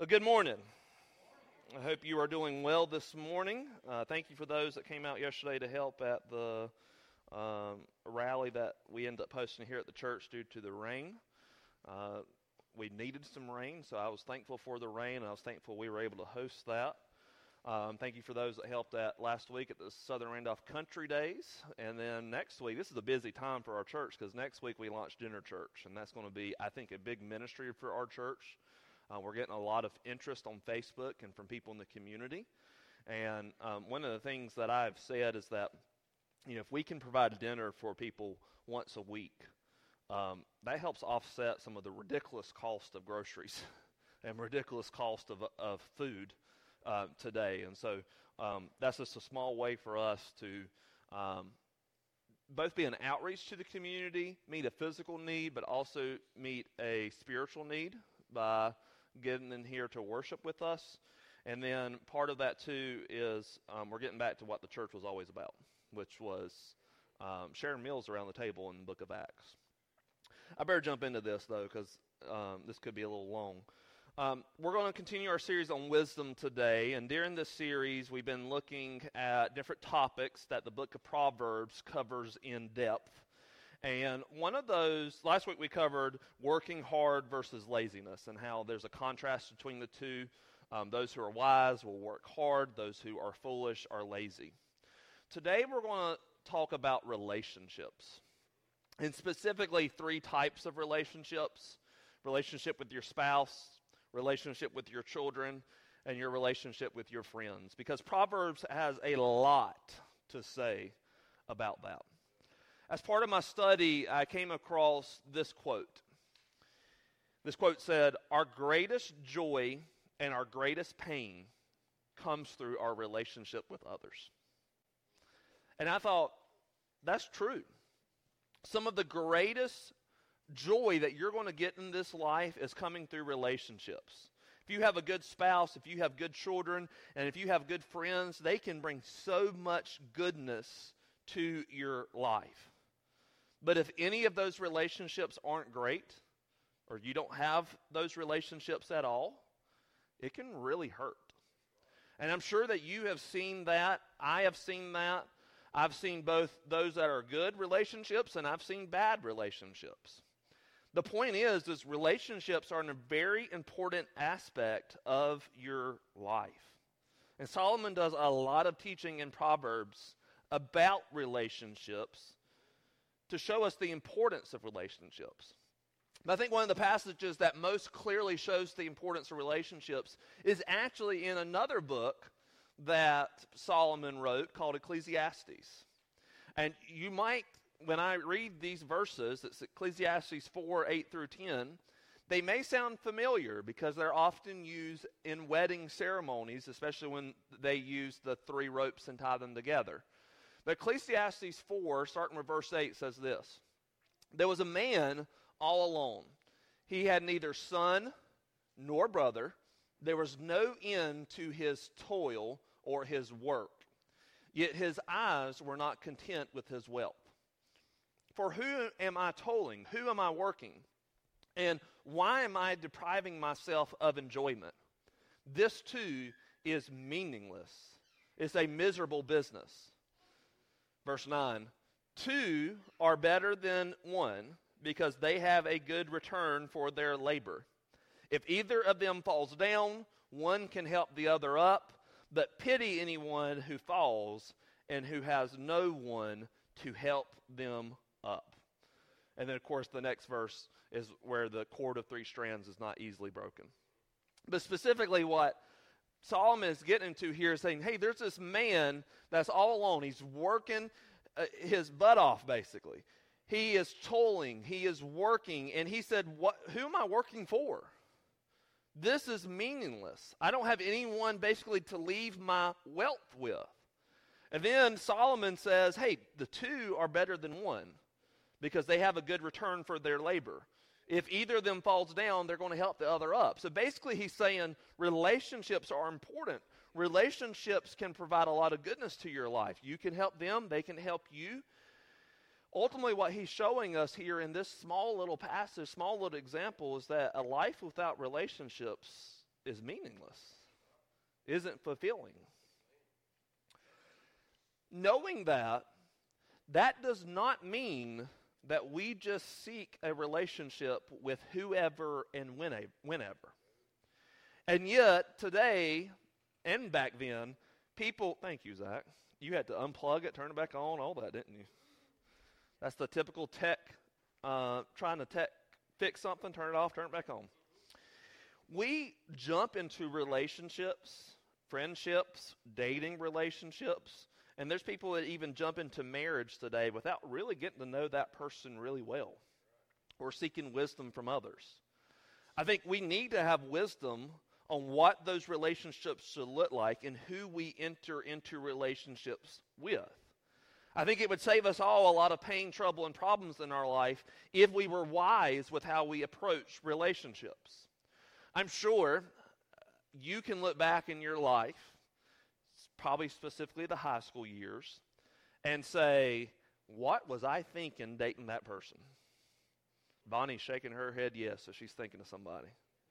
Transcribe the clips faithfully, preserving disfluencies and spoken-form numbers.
Well, good morning. I hope you are doing well this morning. Uh, thank you for those that came out yesterday to help at the um, rally that we ended up hosting here at the church due to the rain. Uh, we needed some rain, so I was thankful for the rain, and I was thankful we were able to host that. Um, thank you for those that helped at last week at the Southern Randolph Country Days. And then next week, this is a busy time for our church because next week we launch Dinner Church, and that's going to be, I think, a big ministry for our church. Uh, we're getting a lot of interest on Facebook and from people in the community. And um, one of the things that I've said is that, you know, if we can provide dinner for people once a week, um, that helps offset some of the ridiculous cost of groceries and ridiculous cost of, of food uh, today. And so um, that's just a small way for us to um, both be an outreach to the community, meet a physical need, but also meet a spiritual need by getting in here to worship with us. And then part of that too is um, we're getting back to what the church was always about, which was um, sharing meals around the table in the book of Acts. I better jump into this though, because um, this could be a little long. Um, we're going to continue our series on wisdom today, and during this series we've been looking at different topics that the book of Proverbs covers in depth. And one of those, last week we covered working hard versus laziness and how there's a contrast between the two. Um, those who are wise will work hard. Those who are foolish are lazy. Today we're going to talk about relationships, and specifically three types of relationships: relationship with your spouse, relationship with your children, and your relationship with your friends. Because Proverbs has a lot to say about that. As part of my study, I came across this quote. This quote said, "Our greatest joy and our greatest pain comes through our relationship with others." And I thought, that's true. Some of the greatest joy that you're going to get in this life is coming through relationships. If you have a good spouse, if you have good children, and if you have good friends, they can bring so much goodness to your life. But if any of those relationships aren't great, or you don't have those relationships at all, it can really hurt. And I'm sure that you have seen that. I have seen that. I've seen both those that are good relationships, and I've seen bad relationships. The point is, is relationships are a very important aspect of your life. And Solomon does a lot of teaching in Proverbs about relationships to show us the importance of relationships. But I think one of the passages that most clearly shows the importance of relationships is actually in another book that Solomon wrote called Ecclesiastes. And you might, when I read these verses, it's Ecclesiastes four, eight through ten, they may sound familiar because they're often used in wedding ceremonies, especially when they use the three ropes and tie them together. But Ecclesiastes four, starting with verse eight, says this: "There was a man all alone. He had neither son nor brother. There was no end to his toil or his work. Yet his eyes were not content with his wealth. For who am I toiling? Who am I working? And why am I depriving myself of enjoyment? This too is meaningless. It's a miserable business." Verse nine, "Two are better than one because they have a good return for their labor. If either of them falls down, one can help the other up, but pity anyone who falls and who has no one to help them up." And then, of course, the next verse is where the cord of three strands is not easily broken. But specifically what Solomon is getting to here is saying, hey, there's this man that's all alone. He's working uh, his butt off, basically. He is toiling. He is working. And he said, "What? Who am I working for? This is meaningless. I don't have anyone basically to leave my wealth with." And then Solomon says, hey, the two are better than one because they have a good return for their labor. If either of them falls down, they're going to help the other up. So basically he's saying relationships are important. Relationships can provide a lot of goodness to your life. You can help them. They can help you. Ultimately, what he's showing us here in this small little passage, small little example, is that a life without relationships is meaningless, isn't fulfilling. Knowing that, that does not mean that we just seek a relationship with whoever and whenever. And yet, today and back then, people, thank you, Zach, you had to unplug it, turn it back on, all that, didn't you? That's the typical tech, uh, trying to tech fix something, turn it off, turn it back on. We jump into relationships, friendships, dating relationships, and there's people that even jump into marriage today without really getting to know that person really well or seeking wisdom from others. I think we need to have wisdom on what those relationships should look like and who we enter into relationships with. I think it would save us all a lot of pain, trouble, and problems in our life if we were wise with how we approach relationships. I'm sure you can look back in your life, probably specifically the high school years, and say, what was I thinking dating that person? Bonnie's shaking her head yes, so she's thinking of somebody.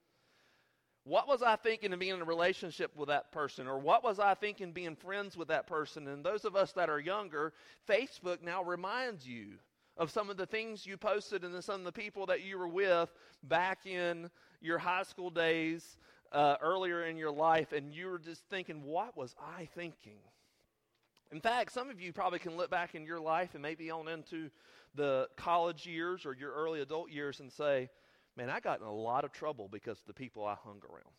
What was I thinking of being in a relationship with that person? Or what was I thinking being friends with that person? And those of us that are younger, Facebook now reminds you of some of the things you posted and some of the people that you were with back in your high school days, uh, earlier in your life, and you were just thinking, what was I thinking? In fact, some of you probably can look back in your life and maybe on into the college years or your early adult years and say, man, I got in a lot of trouble because of the people I hung around.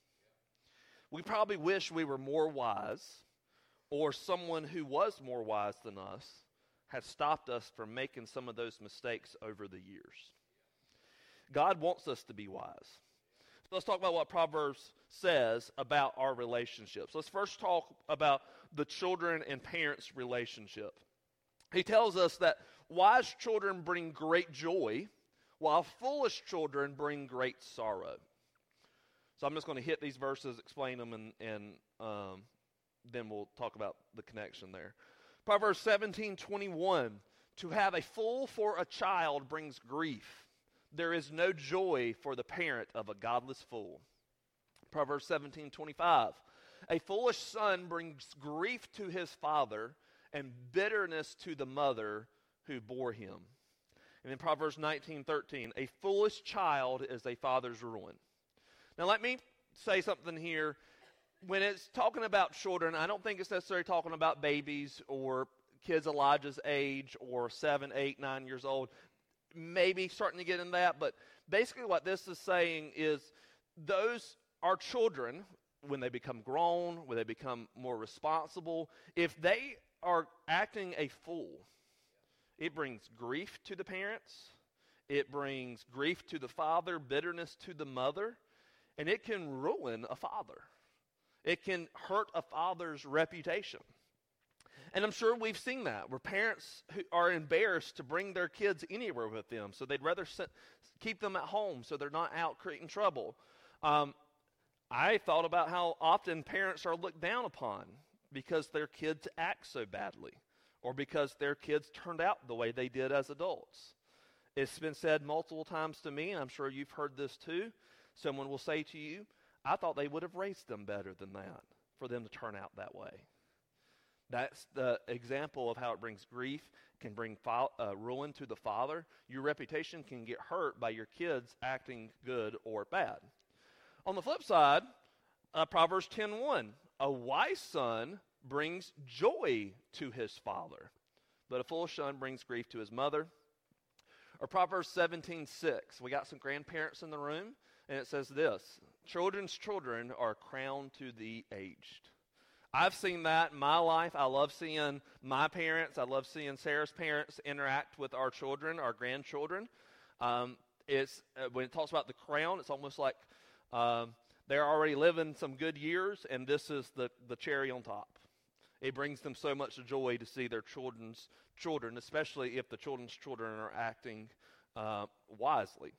We probably wish we were more wise, or someone who was more wise than us had stopped us from making some of those mistakes over the years. God wants us to be wise. So let's talk about what Proverbs says about our relationships. Let's first talk about the children and parents' relationship. He tells us that wise children bring great joy, while foolish children bring great sorrow. So I'm just going to hit these verses, explain them, and, and um, then we'll talk about the connection there. Proverbs seventeen twenty-one, to have a fool for a child brings grief. There is no joy for the parent of a godless fool. Proverbs seventeen twenty-five, a foolish son brings grief to his father and bitterness to the mother who bore him. And then Proverbs nineteen thirteen, a foolish child is a father's ruin. Now let me say something here. When it's talking about children, I don't think it's necessarily talking about babies or kids Elijah's age or seven, eight, nine years old. Maybe starting to get in that, but basically what this is saying is those are children when they become grown, when they become more responsible. If they are acting a fool, it brings grief to the parents, it brings grief to the father, bitterness to the mother, and it can ruin a father. It can hurt a father's reputation. And I'm sure we've seen that, where parents who are embarrassed to bring their kids anywhere with them, so they'd rather sit, keep them at home so they're not out creating trouble. Um, I thought about how often parents are looked down upon because their kids act so badly, or because their kids turned out the way they did as adults. It's been said multiple times to me, and I'm sure you've heard this too. Someone will say to you, I thought they would have raised them better than that for them to turn out that way. That's the example of how it brings grief, can bring fo- uh, ruin to the father. Your reputation can get hurt by your kids acting good or bad. On the flip side, uh, Proverbs ten one, a wise son brings joy to his father, but a foolish son brings grief to his mother. Or Proverbs seventeen six, we got some grandparents in the room, and it says this, children's children are a crown to the aged. I've seen that in my life. I love seeing my parents, I love seeing Sarah's parents interact with our children, our grandchildren. Um, it's uh, when it talks about the crown, it's almost like um, they're already living some good years, and this is the, the cherry on top. It brings them so much joy to see their children's children, especially if the children's children are acting uh, wisely.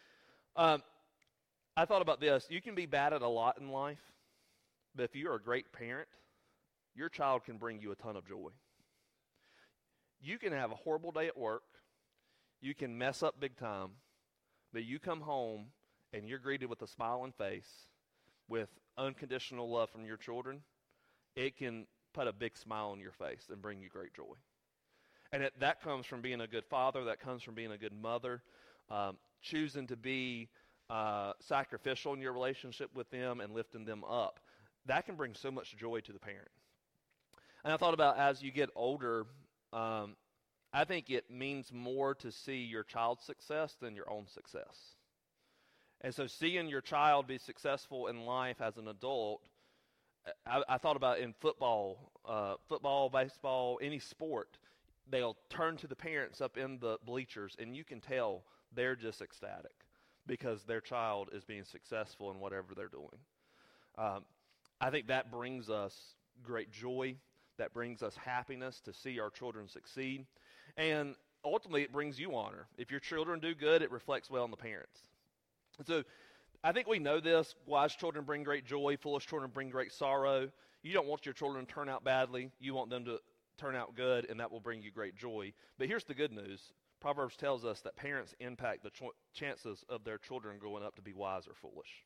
Um, I thought about this. You can be bad at a lot in life, but if you're a great parent, your child can bring you a ton of joy. You can have a horrible day at work. You can mess up big time, but you come home and you're greeted with a smiling face with unconditional love from your children, it can put a big smile on your face and bring you great joy. And it, that comes from being a good father. That comes from being a good mother, um, choosing to be uh, sacrificial in your relationship with them and lifting them up. That can bring so much joy to the parent. And I thought about as you get older, um, I think it means more to see your child's success than your own success. And so seeing your child be successful in life as an adult, I, I thought about in football, uh, football, baseball, any sport, they'll turn to the parents up in the bleachers, and you can tell they're just ecstatic because their child is being successful in whatever they're doing. Um, I think that brings us great joy. That brings us happiness to see our children succeed. And ultimately, it brings you honor. If your children do good, it reflects well on the parents. And so I think we know this. Wise children bring great joy. Foolish children bring great sorrow. You don't want your children to turn out badly. You want them to turn out good, and that will bring you great joy. But here's the good news. Proverbs tells us that parents impact the ch- chances of their children growing up to be wise or foolish.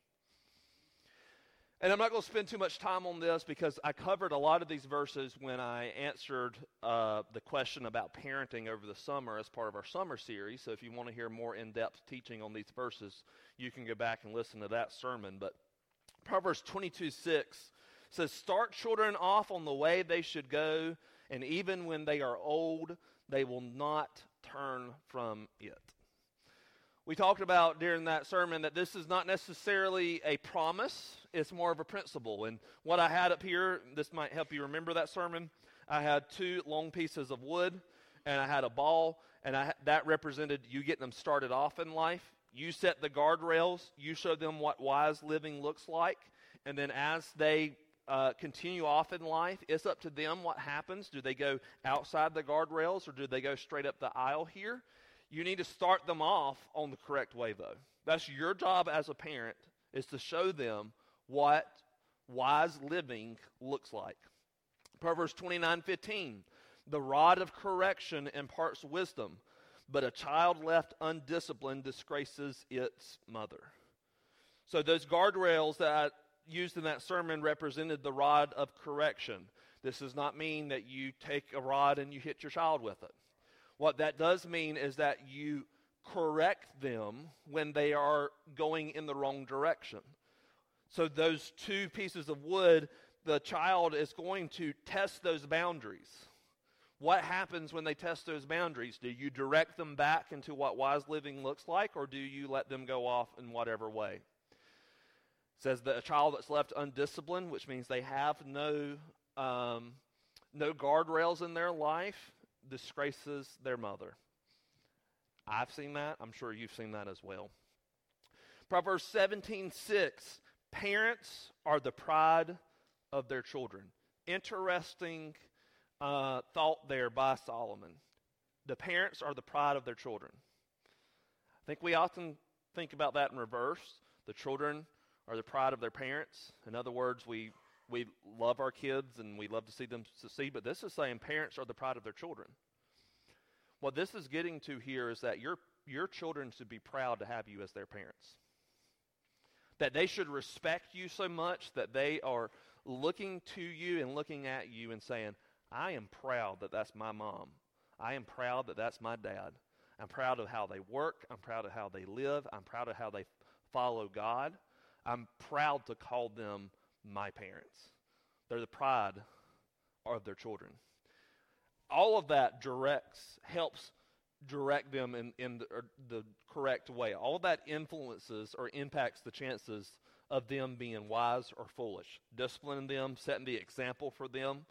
And I'm not going to spend too much time on this because I covered a lot of these verses when I answered uh, the question about parenting over the summer as part of our summer series. So if you want to hear more in-depth teaching on these verses, you can go back and listen to that sermon. But Proverbs twenty-two six says, "Start children off on the way they should go, and even when they are old, they will not turn from it." We talked about during that sermon that this is not necessarily a promise. It's more of a principle. And what I had up here, this might help you remember that sermon. I had two long pieces of wood, and I had a ball, and I, that represented you getting them started off in life. You set the guardrails. You show them what wise living looks like. And then as they uh, continue off in life, it's up to them what happens. Do they go outside the guardrails, or do they go straight up the aisle here? You need to start them off on the correct way, though. That's your job as a parent, is to show them what wise living looks like. Proverbs twenty-nine fifteen, "The rod of correction imparts wisdom, but a child left undisciplined disgraces its mother." So those guardrails that I used in that sermon represented the rod of correction. This does not mean that you take a rod and you hit your child with it. What that does mean is that you correct them when they are going in the wrong direction. So those two pieces of wood, the child is going to test those boundaries. What happens when they test those boundaries? Do you direct them back into what wise living looks like, or do you let them go off in whatever way? It says that a child that's left undisciplined, which means they have no, um, no guardrails in their life, disgraces their mother. I've seen that. I'm sure you've seen that as well. Proverbs seventeen six, "Parents are the pride of their children." Interesting uh, thought there by Solomon. The parents are the pride of their children. I think we often think about that in reverse. The children are the pride of their parents. In other words, we We love our kids and we love to see them succeed, but this is saying parents are the pride of their children. What this is getting to here is that your your children should be proud to have you as their parents. That they should respect you so much that they are looking to you and looking at you and saying, "I am proud that that's my mom. I am proud that that's my dad. I'm proud of how they work. I'm proud of how they live. I'm proud of how they follow God. I'm proud to call them my parents." They're the pride of their children. All of that directs, helps direct them in, in the, the correct way. All of that influences or impacts the chances of them being wise or foolish. Disciplining them, setting the example for them,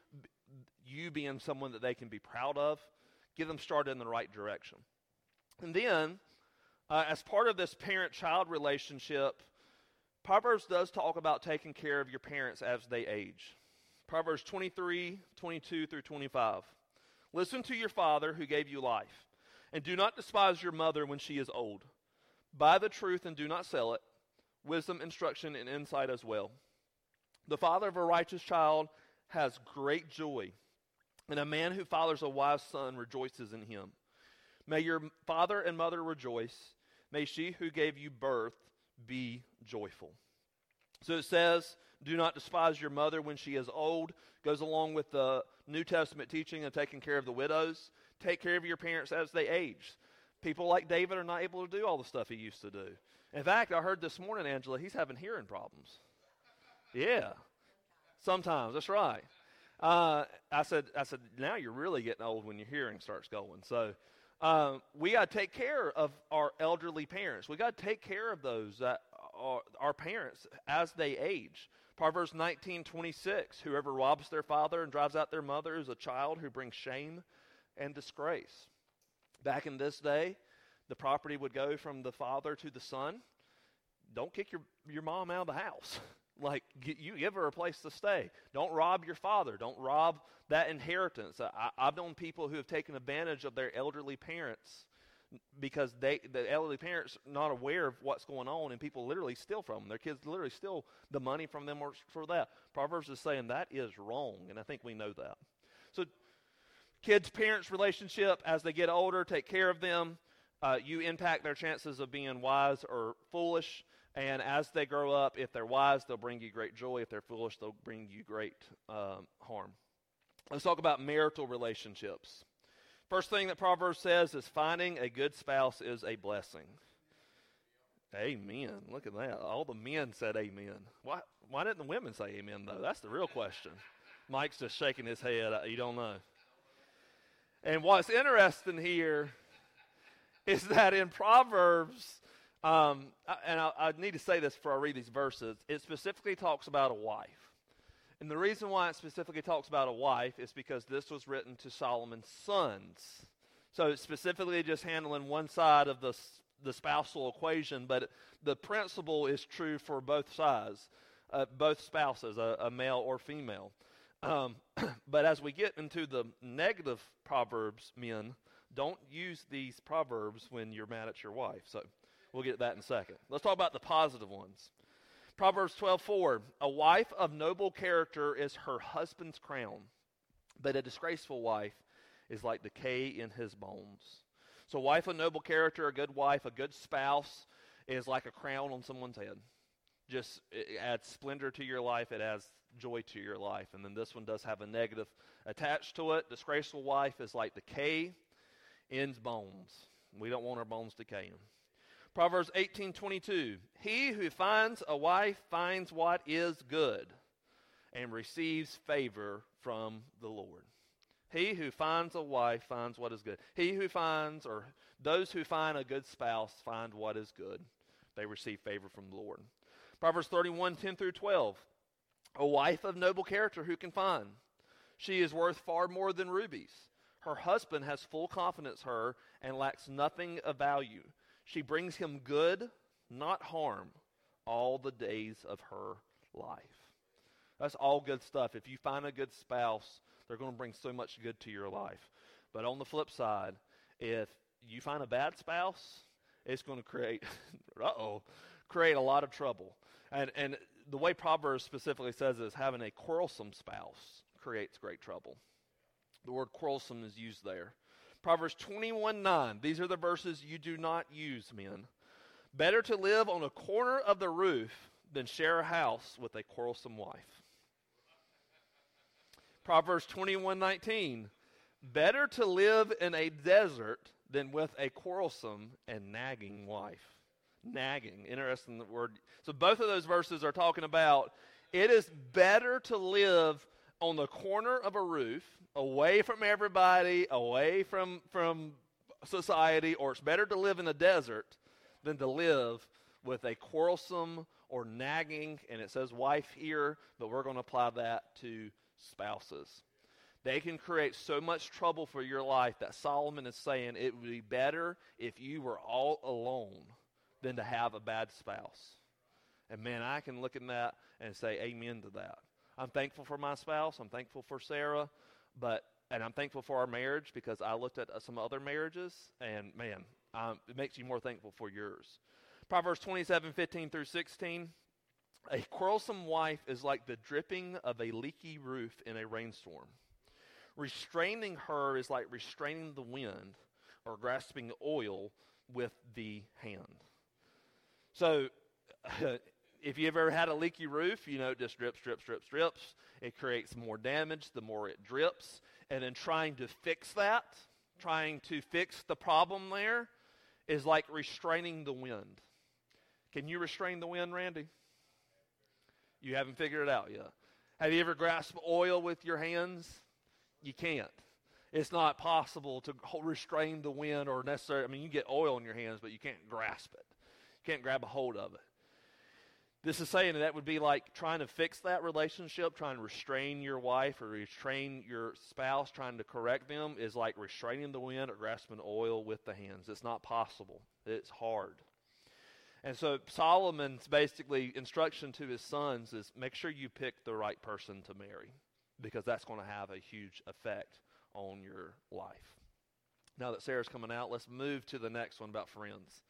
you being someone that they can be proud of, get them started in the right direction. And then, uh, as part of this parent-child relationship, Proverbs does talk about taking care of your parents as they age. Proverbs twenty-three, twenty-two through twenty-five. "Listen to your father who gave you life, and do not despise your mother when she is old. Buy the truth and do not sell it, wisdom, instruction, and insight as well. The father of a righteous child has great joy, and a man who fathers a wise son rejoices in him. May your father and mother rejoice. May she who gave you birth be joyful." So it says, do not despise your mother when she is old. Goes along with the New Testament teaching of taking care of the widows. Take care of your parents as they age. People like David are not able to do all the stuff he used to do. In fact, I heard this morning, Angela, he's having hearing problems. Yeah, sometimes, that's right. Uh, I said, I said, now you're really getting old when your hearing starts going. So um, we got to take care of our elderly parents. We got to take care of those that are our parents as they age. Proverbs nineteen twenty-six, whoever robs their father and drives out their mother is a child who brings shame and disgrace. Back in this day, the property would go from the father to the son. Don't kick your, your mom out of the house. Like, you give her a place to stay. Don't rob your father. Don't rob that inheritance. I, I've known people who have taken advantage of their elderly parents because they, the elderly parents are not aware of what's going on, and people literally steal from them. Their kids literally steal the money from them or for that. Proverbs is saying that is wrong, and I think we know that. So kids-parents relationship, as they get older, take care of them. Uh, you impact their chances of being wise or foolish. And as they grow up, if they're wise, they'll bring you great joy. If they're foolish, they'll bring you great um, harm. Let's talk about marital relationships. First thing that Proverbs says is finding a good spouse is a blessing. Amen. Look at that. All the men said amen. Why, why didn't the women say amen, though? That's the real question. Mike's just shaking his head. You don't know. And what's interesting here is that in Proverbs, Um, and I, I need to say this before I read these verses, it specifically talks about a wife. And the reason why it specifically talks about a wife is because this was written to Solomon's sons. So it's specifically just handling one side of the, the spousal equation, but the principle is true for both sides, uh, both spouses, a, a male or female. Um, but as we get into the negative Proverbs, men, don't use these Proverbs when you're mad at your wife. So we'll get to that in a second. Let's talk about the positive ones. Proverbs twelve four, a wife of noble character is her husband's crown, but a disgraceful wife is like decay in his bones. So a wife of noble character, a good wife, a good spouse is like a crown on someone's head. Just it adds splendor to your life. It adds joy to your life. And then this one does have a negative attached to it. Disgraceful wife is like decay in bones. We don't want our bones decaying. Proverbs eighteen twenty-two, he who finds a wife finds what is good and receives favor from the Lord. He who finds a wife finds what is good. He who finds, or those who find a good spouse find what is good. They receive favor from the Lord. Proverbs thirty-one ten through twelve, a wife of noble character who can find? She is worth far more than rubies. Her husband has full confidence in her and lacks nothing of value. She brings him good, not harm, all the days of her life. That's all good stuff. If you find a good spouse, they're going to bring so much good to your life. But on the flip side, if you find a bad spouse, it's going to create, uh-oh, create a lot of trouble. And and the way Proverbs specifically says is having a quarrelsome spouse creates great trouble. The word quarrelsome is used there. Proverbs twenty-one nine. These are the verses you do not use, men. Better to live on a corner of the roof than share a house with a quarrelsome wife. Proverbs twenty-one nineteen. Better to live in a desert than with a quarrelsome and nagging wife. Nagging. Interesting word. So both of those verses are talking about it is better to live on the corner of a roof, away from everybody, away from, from society, or it's better to live in the desert than to live with a quarrelsome or nagging, and it says wife here, but we're going to apply that to spouses. They can create so much trouble for your life that Solomon is saying it would be better if you were all alone than to have a bad spouse. And man, I can look at that and say amen to that. I'm thankful for my spouse. I'm thankful for Sarah, but and I'm thankful for our marriage because I looked at some other marriages, and man, um, it makes you more thankful for yours. Proverbs twenty-seven fifteen through sixteen. A quarrelsome wife is like the dripping of a leaky roof in a rainstorm. Restraining her is like restraining the wind or grasping oil with the hand. So, if you've ever had a leaky roof, you know it just drips, drips, drips, drips. It creates more damage the more it drips. And then trying to fix that, trying to fix the problem there, is like restraining the wind. Can you restrain the wind, Randy? You haven't figured it out yet. Have you ever grasped oil with your hands? You can't. It's not possible to restrain the wind or necessarily, I mean, you get oil in your hands, but you can't grasp it. You can't grab a hold of it. This is saying that would be like trying to fix that relationship, trying to restrain your wife or restrain your spouse, trying to correct them is like restraining the wind or grasping oil with the hands. It's not possible. It's hard. And so Solomon's basically instruction to his sons is make sure you pick the right person to marry, because that's going to have a huge effect on your life. Now that Sarah's coming out, let's move to the next one about friends.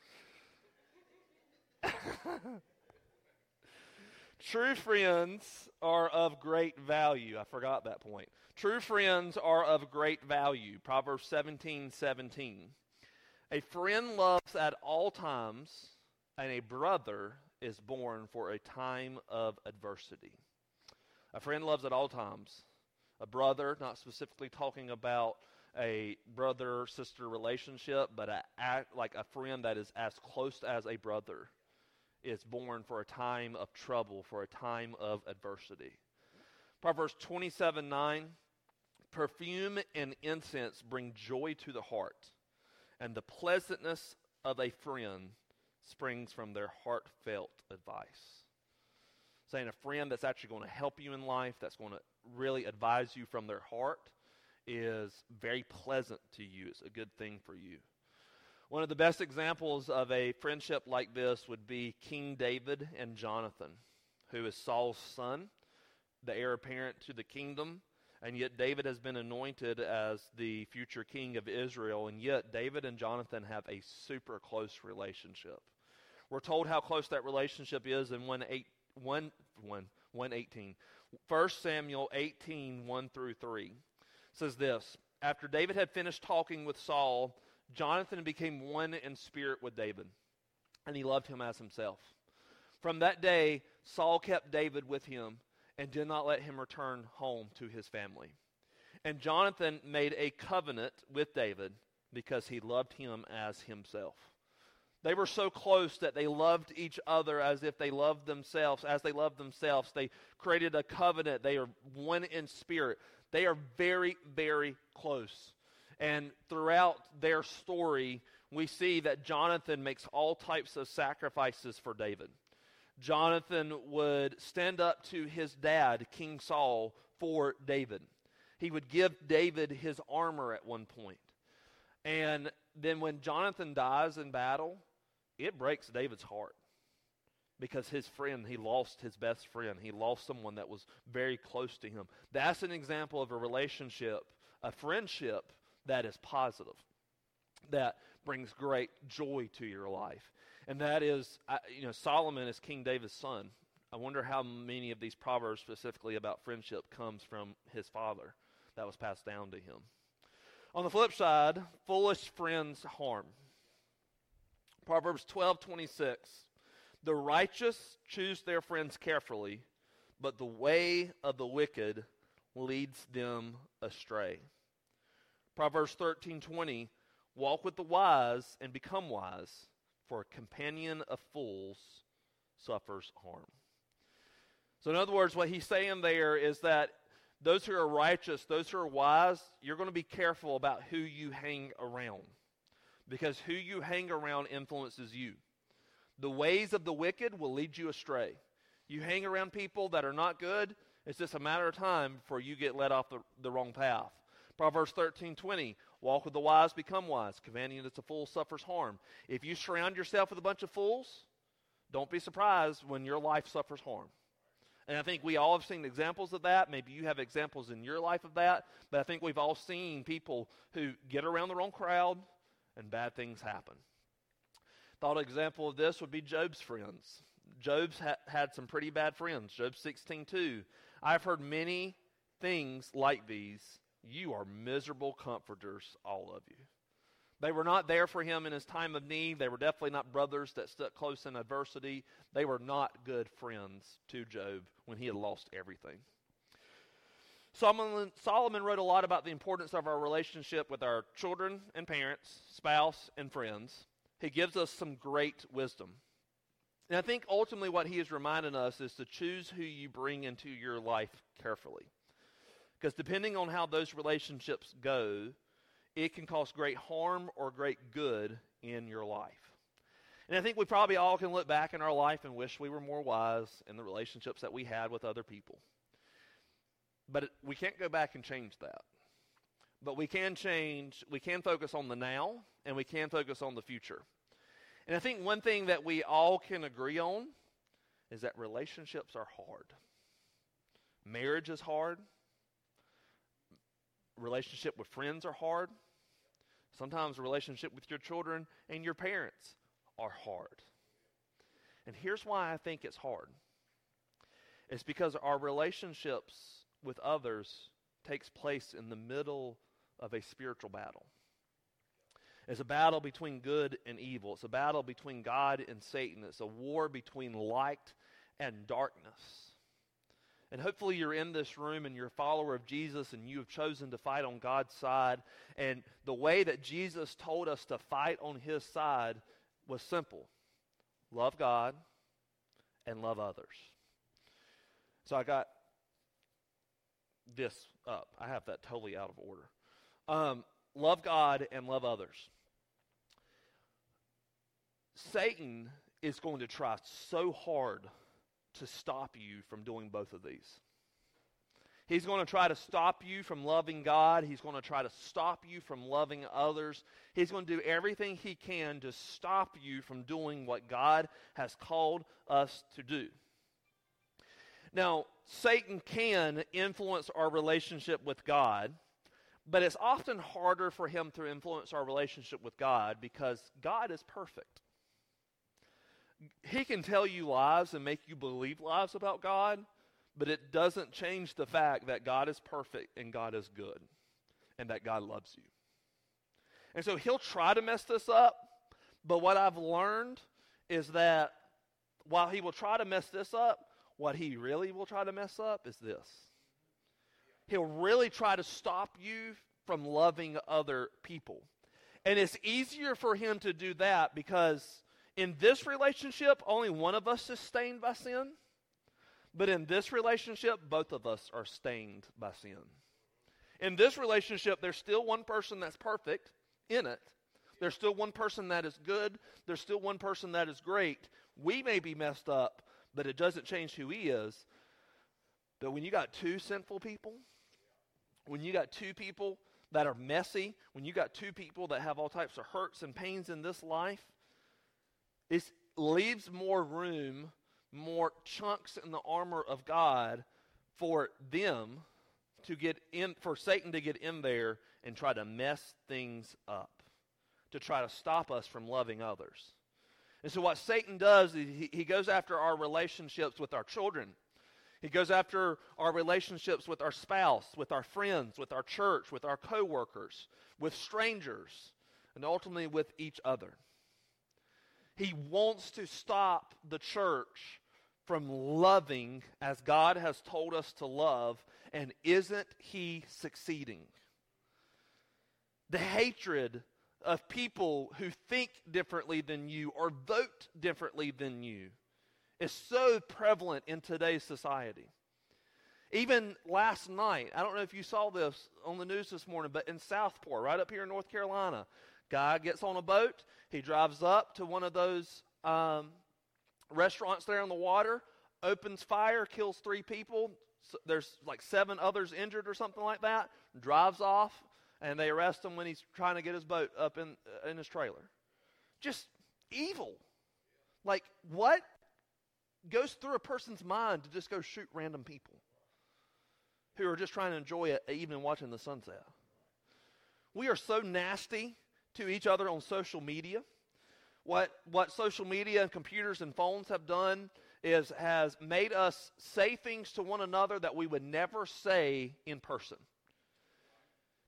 True friends are of great value. I forgot that point. True friends are of great value. Proverbs seventeen seventeen. A friend loves at all times, and a brother is born for a time of adversity. A friend loves at all times. A brother, not specifically talking about a brother-sister relationship, but a, a, like a friend that is as close as a brother, is born for a time of trouble, for a time of adversity. Proverbs twenty-seven nine, perfume and incense bring joy to the heart, and the pleasantness of a friend springs from their heartfelt advice. Saying a friend that's actually going to help you in life, that's going to really advise you from their heart, is very pleasant to you. It's a good thing for you. One of the best examples of a friendship like this would be King David and Jonathan, who is Saul's son, the heir apparent to the kingdom, and yet David has been anointed as the future king of Israel, and yet David and Jonathan have a super close relationship. We're told how close that relationship is in one eighteen. First Samuel eighteen, one through three. It says this, after David had finished talking with Saul, Jonathan became one in spirit with David, and he loved him as himself. From that day, Saul kept David with him and did not let him return home to his family. And Jonathan made a covenant with David because he loved him as himself. They were so close that they loved each other as if they loved themselves. As they loved themselves, they created a covenant. They are one in spirit. They are very, very close. And throughout their story, we see that Jonathan makes all types of sacrifices for David. Jonathan would stand up to his dad, King Saul, for David. He would give David his armor at one point. And then when Jonathan dies in battle, it breaks David's heart. Because his friend, he lost his best friend. He lost someone that was very close to him. That's an example of a relationship, a friendship that is positive, that brings great joy to your life. And that is, you know, Solomon is King David's son. I wonder how many of these proverbs specifically about friendship comes from his father that was passed down to him. On the flip side, foolish friends harm. Proverbs twelve twenty-six. The righteous choose their friends carefully, but the way of the wicked leads them astray. Proverbs thirteen twenty. Walk with the wise and become wise, for a companion of fools suffers harm. So in other words, what he's saying there is that those who are righteous, those who are wise, you're going to be careful about who you hang around, because who you hang around influences you. The ways of the wicked will lead you astray. You hang around people that are not good, it's just a matter of time before you get led off the, the wrong path. Proverbs thirteen twenty, walk with the wise, become wise. Companion that's a fool suffers harm. If you surround yourself with a bunch of fools, don't be surprised when your life suffers harm. And I think we all have seen examples of that. Maybe you have examples in your life of that. But I think we've all seen people who get around the wrong crowd and bad things happen. Thought an example of this would be Job's friends. Job's ha- had some pretty bad friends. Job sixteen two. I've heard many things like these. You are miserable comforters, all of you. They were not there for him in his time of need. They were definitely not brothers that stuck close in adversity. They were not good friends to Job when he had lost everything. Solomon, Solomon wrote a lot about the importance of our relationship with our children and parents, spouse and friends. He gives us some great wisdom. And I think ultimately what he is reminding us is to choose who you bring into your life carefully. Because depending on how those relationships go, it can cause great harm or great good in your life. And I think we probably all can look back in our life and wish we were more wise in the relationships that we had with other people. But it, we can't go back and change that. But we can change, we can focus on the now, and we can focus on the future. And I think one thing that we all can agree on is that relationships are hard. Marriage is hard. Relationship with friends are hard. Sometimes relationship with your children and your parents are hard. And here's why I think it's hard. It's because our relationships with others takes place in the middle of a spiritual battle. It's a battle between good and evil. It's a battle between God and Satan. It's a war between light and darkness. And hopefully you're in this room and you're a follower of Jesus and you have chosen to fight on God's side. And the way that Jesus told us to fight on his side was simple. Love God and love others. So I got this up. I have that totally out of order. Um, love God and love others. Satan is going to try so hard to stop you from doing both of these. He's going to try to stop you from loving God. He's going to try to stop you from loving others. He's going to do everything he can to stop you from doing what God has called us to do. Now, Satan can influence our relationship with God, but it's often harder for him to influence our relationship with God because God is perfect. He can tell you lies and make you believe lies about God, but it doesn't change the fact that God is perfect and God is good and that God loves you. And so he'll try to mess this up, but what I've learned is that while he will try to mess this up, what he really will try to mess up is this. He'll really try to stop you from loving other people. And it's easier for him to do that because in this relationship, only one of us is stained by sin. But in this relationship, both of us are stained by sin. In this relationship, there's still one person that's perfect in it. There's still one person that is good. There's still one person that is great. We may be messed up, but it doesn't change who he is. But when you got two sinful people, when you got two people that are messy, when you got two people that have all types of hurts and pains in this life, it leaves more room, more chunks in the armor of God for them to get in, for Satan to get in there and try to mess things up, to try to stop us from loving others. And so what Satan does is he, he goes after our relationships with our children. He goes after our relationships with our spouse, with our friends, with our church, with our coworkers, with strangers, and ultimately with each other. He wants to stop the church from loving as God has told us to love, and isn't he succeeding? The hatred of people who think differently than you or vote differently than you is so prevalent in today's society. Even last night, I don't know if you saw this on the news this morning, but in Southport, right up here in North Carolina, guy gets on a boat, he drives up to one of those um, restaurants there on the water, opens fire, kills three people, so there's like seven others injured or something like that, drives off, and they arrest him when he's trying to get his boat up in, in his trailer. Just evil. Like, what goes through a person's mind to just go shoot random people who are just trying to enjoy an evening watching the sunset? We are so nasty to each other on social media. What what social media and computers and phones have done is has made us say things to one another that we would never say in person.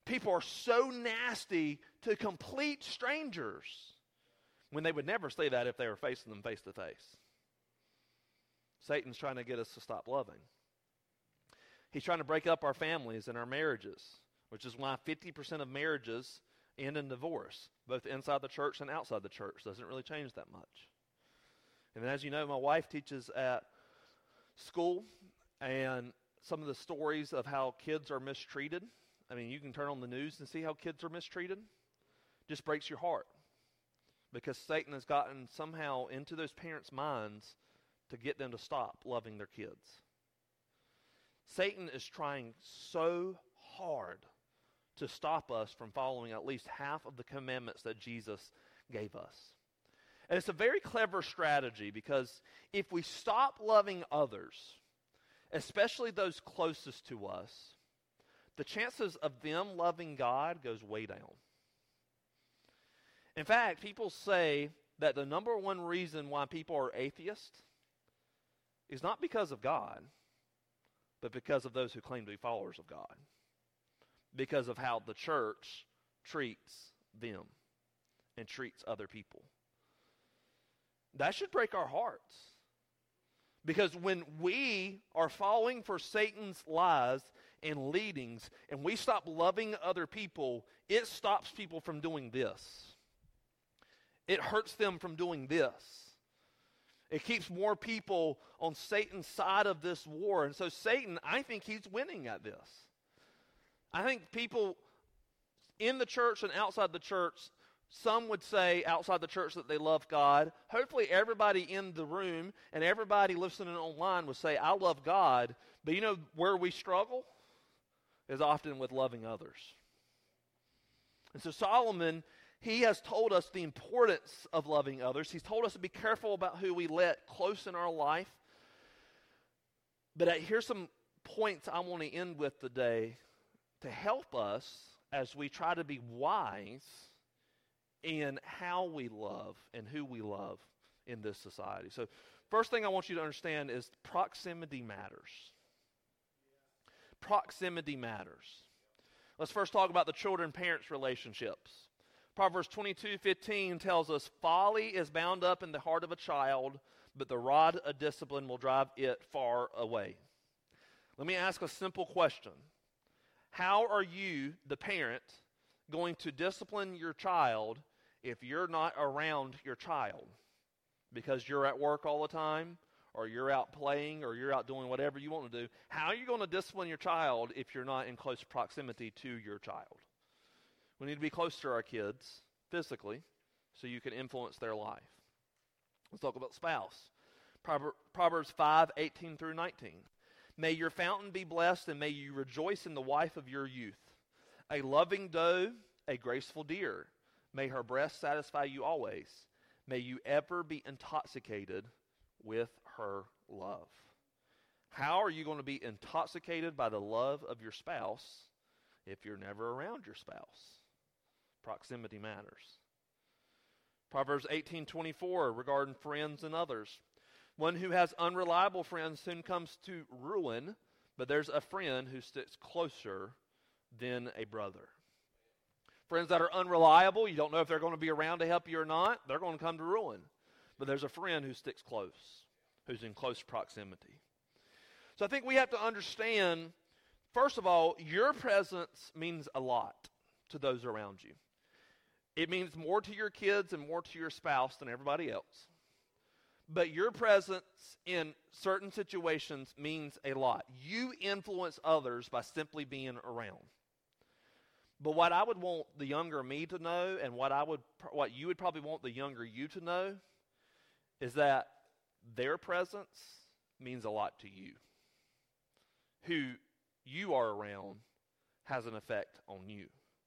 People are so nasty to complete strangers when they would never say that if they were facing them face to face. Satan's trying to get us to stop loving. He's trying to break up our families and our marriages, which is why fifty percent of marriages end in divorce, both inside the church and outside the church. Doesn't really change that much. And as you know, my wife teaches at school, and some of the stories of how kids are mistreated, I mean, you can turn on the news and see how kids are mistreated. Just breaks your heart. Because Satan has gotten somehow into those parents' minds to get them to stop loving their kids. Satan is trying so hard to stop us from following at least half of the commandments that Jesus gave us. And it's a very clever strategy, because if we stop loving others, especially those closest to us, the chances of them loving God goes way down. In fact, people say that the number one reason why people are atheists is not because of God, but because of those who claim to be followers of God. Because of how the church treats them and treats other people. That should break our hearts. Because when we are falling for Satan's lies and leadings, and we stop loving other people, it stops people from doing this. It hurts them from doing this. It keeps more people on Satan's side of this war. And so Satan, I think he's winning at this. I think people in the church and outside the church, some would say outside the church that they love God. Hopefully everybody in the room and everybody listening online would say, I love God. But you know where we struggle? Is often with loving others. And so Solomon, he has told us the importance of loving others. He's told us to be careful about who we let close in our life. But uh, here's some points I want to end with today to help us as we try to be wise in how we love and who we love in this society. So first thing I want you to understand is proximity matters. Proximity matters. Let's first talk about the children-parents relationships. Proverbs twenty-two fifteen tells us, folly is bound up in the heart of a child, but the rod of discipline will drive it far away. Let me ask a simple question. How are you, the parent, going to discipline your child if you're not around your child? Because you're at work all the time, or you're out playing, or you're out doing whatever you want to do. How are you going to discipline your child if you're not in close proximity to your child? We need to be close to our kids physically so you can influence their life. Let's talk about spouse. Proverbs five eighteen through nineteen. May your fountain be blessed, and may you rejoice in the wife of your youth. A loving doe, a graceful deer. May her breast satisfy you always. May you ever be intoxicated with her love. How are you going to be intoxicated by the love of your spouse if you're never around your spouse? Proximity matters. Proverbs eighteen twenty-four regarding friends and others. One who has unreliable friends soon comes to ruin, but there's a friend who sticks closer than a brother. Friends that are unreliable, you don't know if they're going to be around to help you or not, they're going to come to ruin. But there's a friend who sticks close, who's in close proximity. So I think we have to understand, first of all, your presence means a lot to those around you. It means more to your kids and more to your spouse than everybody else. But your presence in certain situations means a lot. You influence others by simply being around. But what I would want the younger me to know, and what I would, what you would probably want the younger you to know, is that their presence means a lot to you. Who you are around has an effect on you.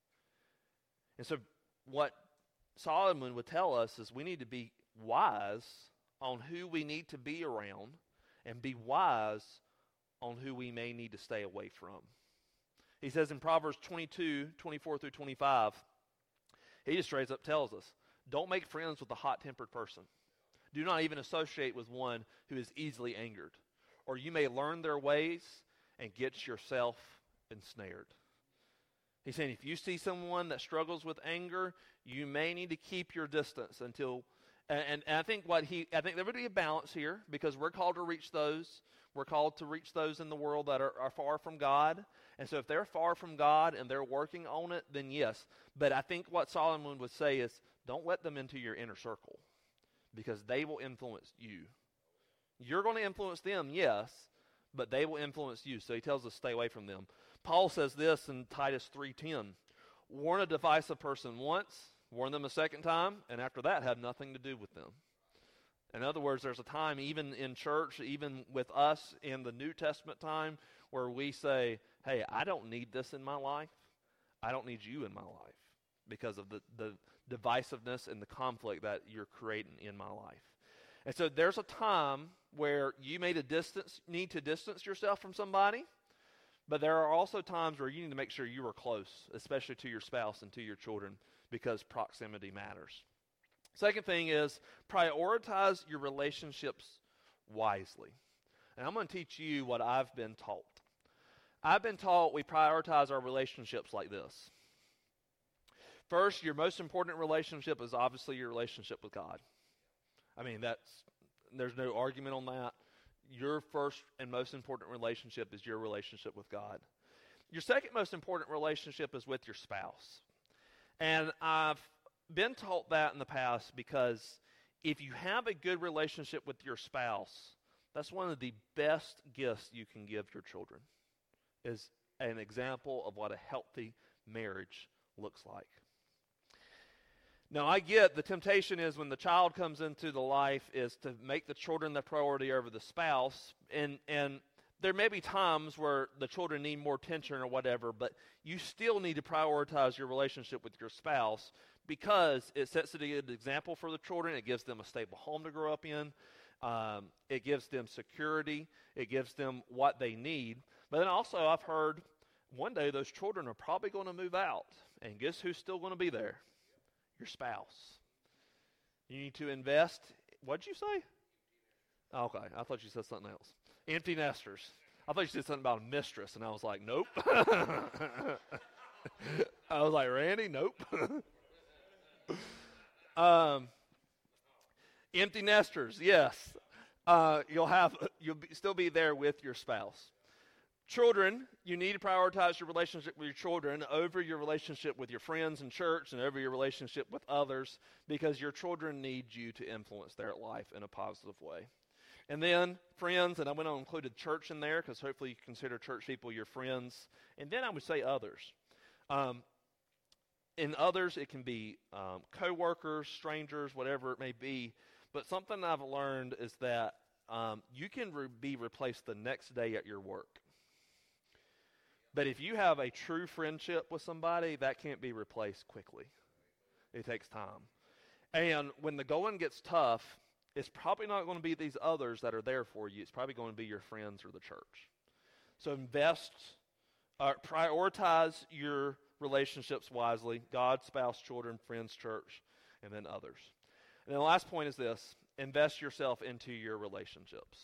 And so what Solomon would tell us is we need to be wise on who we need to be around and be wise on who we may need to stay away from. He says in Proverbs twenty-two, twenty-four through twenty-five, he just straight up tells us, don't make friends with a hot-tempered person. Do not even associate with one who is easily angered, or you may learn their ways and get yourself ensnared. He's saying if you see someone that struggles with anger, you may need to keep your distance until, and, and, and I think what he, I think there would be a balance here because we're called to reach those, we're called to reach those in the world that are, are far from God. And so if they're far from God and they're working on it, then yes. But I think what Solomon would say is don't let them into your inner circle because they will influence you. You're going to influence them, yes, but they will influence you. So he tells us stay away from them. Paul says this in Titus three ten. Warn a divisive person once, warn them a second time, and after that have nothing to do with them. In other words, there's a time even in church, even with us in the New Testament time, where we say, hey, I don't need this in my life. I don't need you in my life because of the, the divisiveness and the conflict that you're creating in my life. And so there's a time where you may to distance, need to distance yourself from somebody, but there are also times where you need to make sure you are close, especially to your spouse and to your children, because proximity matters. Second thing is prioritize your relationships wisely. And I'm going to teach you what I've been taught. I've been taught we prioritize our relationships like this. First, your most important relationship is obviously your relationship with God. I mean, that's there's no argument on that. Your first and most important relationship is your relationship with God. Your second most important relationship is with your spouse. And I've been taught that in the past because if you have a good relationship with your spouse, that's one of the best gifts you can give your children, is an example of what a healthy marriage looks like. Now, I get the temptation is when the child comes into the life is to make the children the priority over the spouse. And, and there may be times where the children need more attention or whatever, but you still need to prioritize your relationship with your spouse because it sets a good example for the children. It gives them a stable home to grow up in. Um, it gives them security. It gives them what they need. But then also I've heard one day those children are probably going to move out. And guess who's still going to be there? Your spouse. You need to invest. What'd you say? Okay, I thought you said something else. Empty nesters. I thought you said something about a mistress, and I was like, nope. I was like, Randy, nope. um, empty nesters, yes. Uh, you'll have you'll be, still be there with your spouse. Children, you need to prioritize your relationship with your children over your relationship with your friends in church and over your relationship with others because your children need you to influence their life in a positive way. And then friends, and I went on and included church in there because hopefully you consider church people your friends. And then I would say others. Um, in others, it can be um, co-workers, strangers, whatever it may be. But something I've learned is that um, you can re- be replaced the next day at your work. But if you have a true friendship with somebody, that can't be replaced quickly. It takes time. And when the going gets tough, it's probably not going to be these others that are there for you. It's probably going to be your friends or the church. So invest, uh, prioritize your relationships wisely. God, spouse, children, friends, church, and then others. And then the last point is this. Invest yourself into your relationships.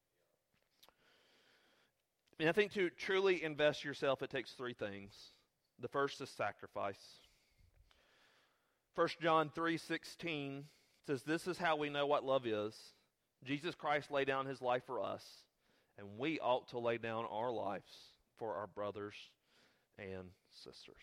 And I think to truly invest yourself, it takes three things. The first is sacrifice. First John three sixteen says, this is how we know what love is. Jesus Christ laid down his life for us, and we ought to lay down our lives for our brothers and sisters.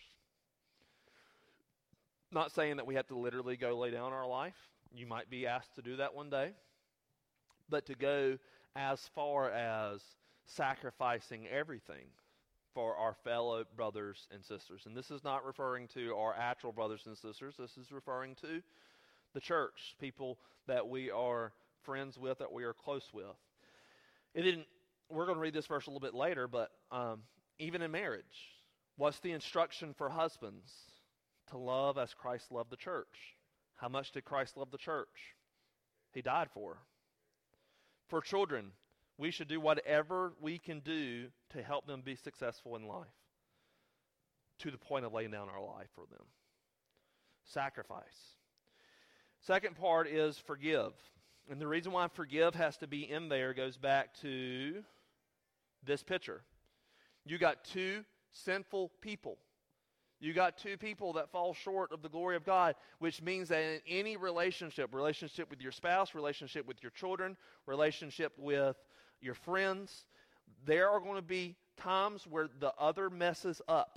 Not saying that we have to literally go lay down our life. You might be asked to do that one day. But to go as far as sacrificing everything for our fellow brothers and sisters. And this is not referring to our actual brothers and sisters. This is referring to the church, people that we are friends with, that we are close with. It didn't, we're going to read this verse a little bit later, but um, even in marriage, what's the instruction for husbands? To love as Christ loved the church. How much did Christ love the church? He died for her. For children, we should do whatever we can do to help them be successful in life, to the point of laying down our life for them. Sacrifice. Second part is forgive. And the reason why forgive has to be in there goes back to this picture. You got two sinful people. You got two people that fall short of the glory of God, which means that in any relationship, relationship with your spouse, relationship with your children, relationship with your friends, there are going to be times where the other messes up,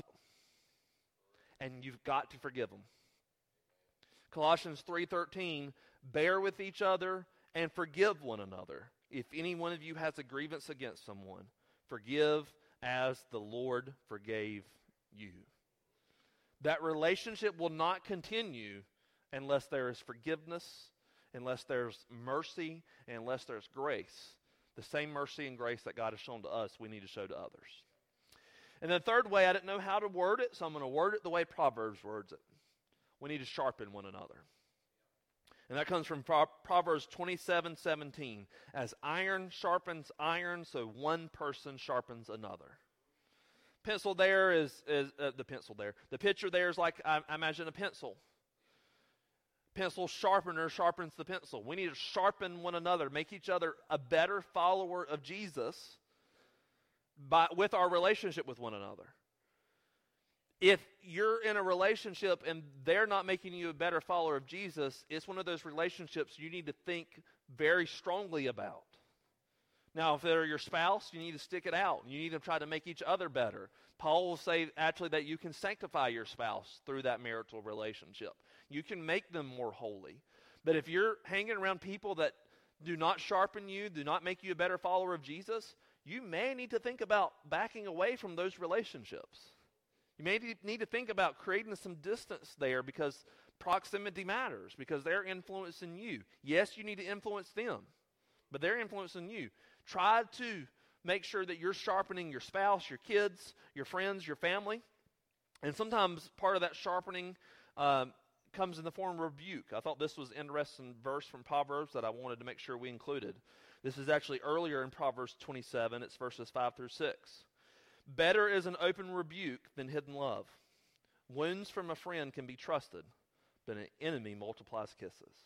and you've got to forgive them. Colossians three thirteen, bear with each other and forgive one another. If any one of you has a grievance against someone, forgive as the Lord forgave you. That relationship will not continue unless there is forgiveness, unless there's mercy, and unless there's grace. The same mercy and grace that God has shown to us, we need to show to others. And the third way, I didn't know how to word it, so I'm going to word it the way Proverbs words it. We need to sharpen one another. And that comes from Pro- Proverbs twenty-seven seventeen. As iron sharpens iron, so one person sharpens another. Pencil there is, is uh, the pencil there. The picture there is like, I, I imagine, a pencil. Pencil sharpener sharpens the pencil. We need to sharpen one another, make each other a better follower of Jesus by, with our relationship with one another. If you're in a relationship and they're not making you a better follower of Jesus, it's one of those relationships you need to think very strongly about. Now, if they're your spouse, you need to stick it out. You need to try to make each other better. Paul will say, actually, that you can sanctify your spouse through that marital relationship. You can make them more holy. But if you're hanging around people that do not sharpen you, do not make you a better follower of Jesus, you may need to think about backing away from those relationships. You may need to think about creating some distance there because proximity matters, because they're influencing you. Yes, you need to influence them, but they're influencing you. Try to make sure that you're sharpening your spouse, your kids, your friends, your family. And sometimes part of that sharpening um, comes in the form of rebuke. I thought this was an interesting verse from Proverbs that I wanted to make sure we included. This is actually earlier in Proverbs twenty-seven. It's verses five through six. Better is an open rebuke than hidden love. Wounds from a friend can be trusted, but an enemy multiplies kisses.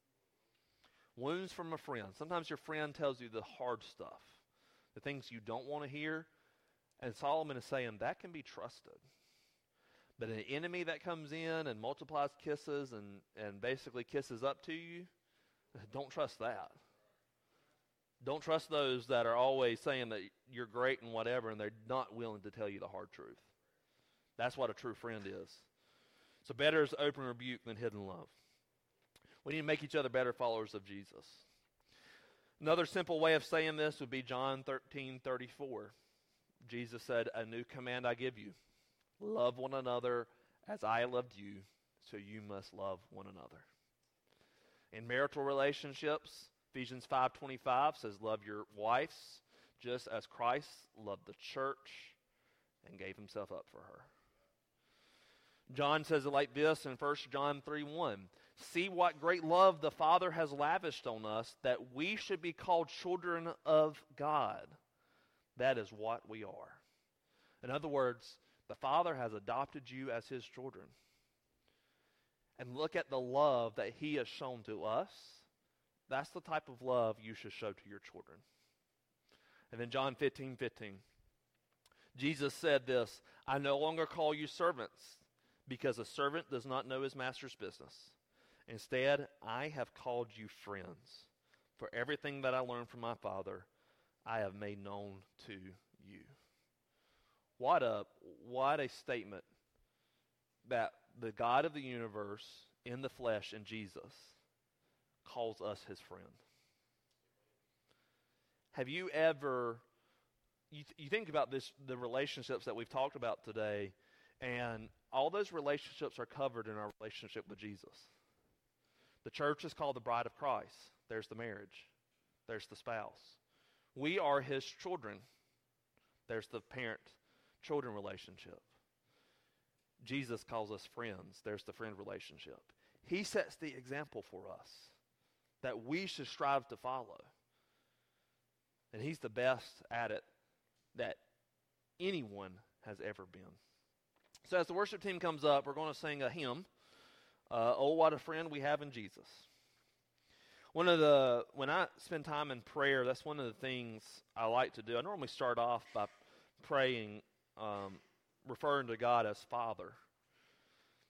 Wounds from a friend. Sometimes your friend tells you the hard stuff, the things you don't want to hear. And Solomon is saying that can be trusted. But an enemy that comes in and multiplies kisses and, and basically kisses up to you, don't trust that. Don't trust those that are always saying that you're great and whatever, and they're not willing to tell you the hard truth. That's what a true friend is. So better is open rebuke than hidden love. We need to make each other better followers of Jesus. Another simple way of saying this would be John thirteen thirty-four. Jesus said, a new command I give you. Love one another as I loved you, so you must love one another. In marital relationships, Ephesians five twenty-five says, love your wives just as Christ loved the church and gave himself up for her. John says it like this in First John three one. See what great love the Father has lavished on us, that we should be called children of God. That is what we are. In other words, the Father has adopted you as his children. And look at the love that he has shown to us. That's the type of love you should show to your children. And then John fifteen fifteen. Jesus said this, I no longer call you servants, because a servant does not know his master's business. Instead, I have called you friends. For everything that I learned from my Father, I have made known to you. What a, what a statement that the God of the universe in the flesh in Jesus calls us his friend. Have you ever, you, th- you think about this, the relationships that we've talked about today, and all those relationships are covered in our relationship with Jesus. The church is called the bride of Christ. There's the marriage. There's the spouse. We are his children. There's the parent-children relationship. Jesus calls us friends. There's the friend relationship. He sets the example for us that we should strive to follow. And he's the best at it that anyone has ever been. So as the worship team comes up, we're going to sing a hymn, uh, Oh, What a Friend We Have in Jesus. One of the, when I spend time in prayer, that's one of the things I like to do. I normally start off by praying, um, referring to God as Father.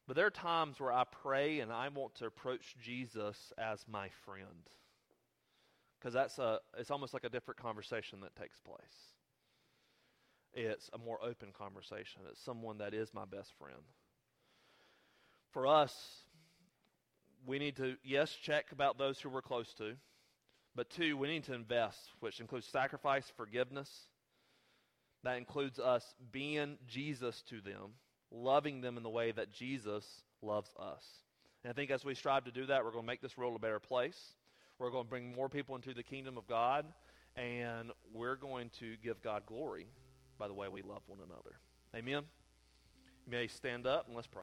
But there are times where I pray and I want to approach Jesus as my friend. Because that's a, it's almost like a different conversation that takes place. It's a more open conversation. It's someone that is my best friend. For us, we need to, yes, check about those who we're close to. But two, we need to invest, which includes sacrifice, forgiveness. That includes us being Jesus to them, loving them in the way that Jesus loves us. And I think as we strive to do that, we're going to make this world a better place. We're going to bring more people into the kingdom of God, and we're going to give God glory by the way we love one another. Amen? You may stand up and let's pray.